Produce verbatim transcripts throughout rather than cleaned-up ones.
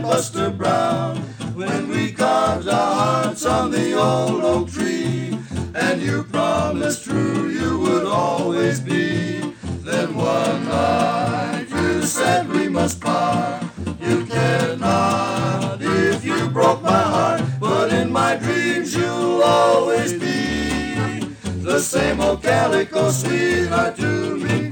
Buster Brown, when we carved our hearts on the old oak tree, and you promised true you would always be. Then one night you said we must part. You cared not if you broke my heart, but in my dreams you'll always be the same old calico sweetheart to me.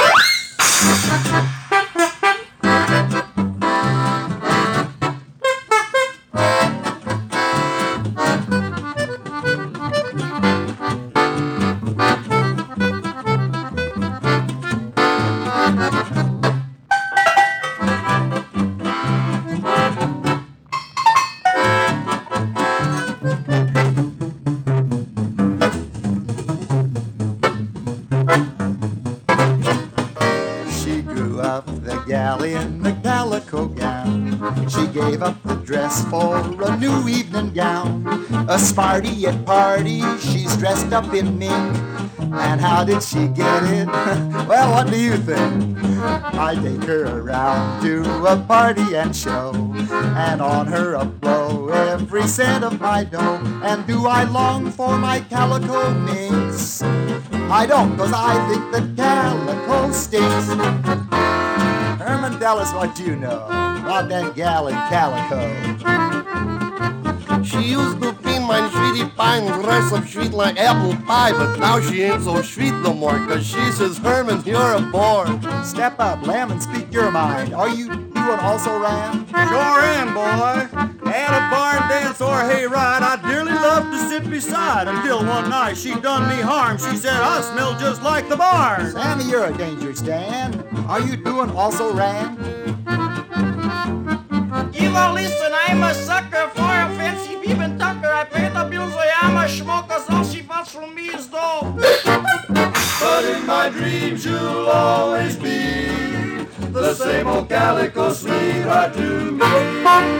In the calico gown, she gave up the dress for a new evening gown. A Sparty at party, she's dressed up in mink. And how did she get it? Well, what do you think? I take her around to a party and show, and on her a blow every cent of my dough. And do I long for my calico minx? I don't, 'cause I think the calico stinks. Herman, tell us what you know about that gal in calico. She used to be my sweetie pie and dress up sweet like apple pie, but now she ain't so sweet no more, 'cause she says, Herman, you're a bore. Step up, Lamb, and speak your mind. Are you doing also ran? Sure am, boy. At a barn dance or hayride, I dearly love to sit beside, until one night she done me harm. She said I smell just like the barn. Sammy, you're a dangerous Dan. Are you doing also ran? Eva, listen, I'm a sucker for a fancy beef and tucker. I pay the bills, I am a schmucker. All she wants from me is dough. But in my dreams you'll always be the same old calico sweetheart to me.